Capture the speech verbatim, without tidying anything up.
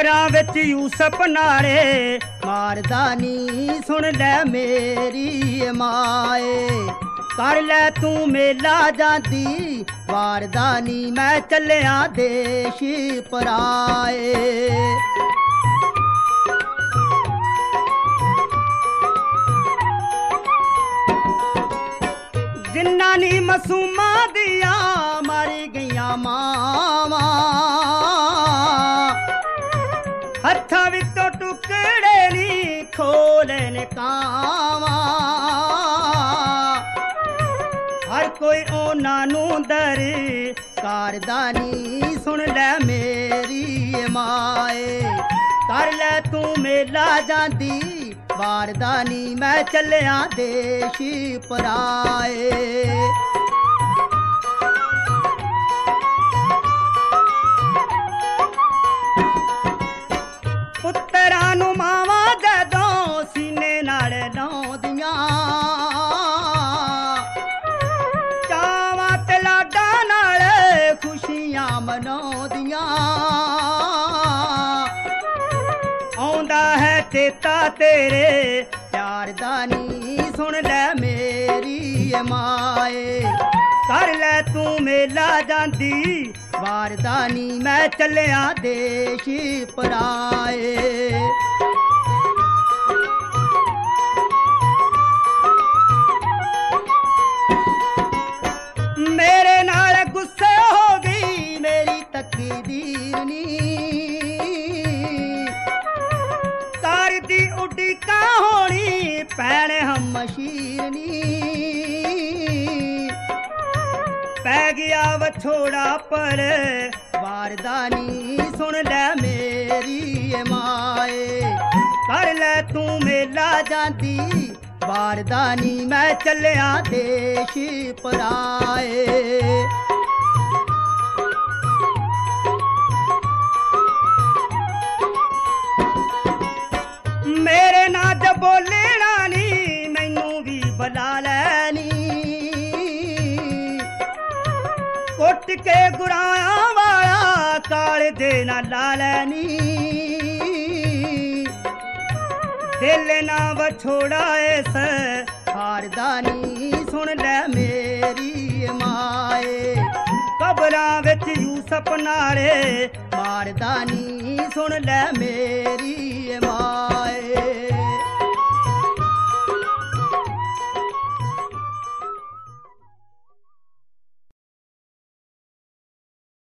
कबरां विच यूसुफ नारे मारदा नी सुन लै मेरी माए कर लै तू मेला जांदी वारदा नी मैं चलिया देश पराए जिन्ना नी मसूमा दिया मारी गईया मावा हत्थां विचों टुकड़े नी खोले ने कावा हर कोई ओना नू दर कारदा नी सुन लै मेरी माए कर लै तू मेला जांदी वारदा नी मैं चलिया देश पराए पुत्तरां नू मावां जदों सीने नाल लाउंदियां चावां ते लाडां नाल खुशियां मनाउंदियां आउंदा है चेता तेरे प्यार दा नी सुन लै मेरी माए कर लै तू मेला जांदी वारदा नी मैं चलिया देश पराए मेरे नाल गुस्से हो गई मेरी तकदीर नी कार दी उड़ीका होनी पैने हम मशीर नी पै गया वछोड़ा पर वारदा नी सुन लै मेरी माए कर लै तू मेला जांदी वारदा नी मैं चलिया देश पराए मेरे ना जब बोलेना नी मैनू भी बुला लैनी कुट के गुराया वाला काल दे ना ला लैनी दिल ना वछोड़ा इस हारदा नी सुन लै मेरी माए कबरां विच यूसुफ नारे मारदा नी सुन लै मेरी माए।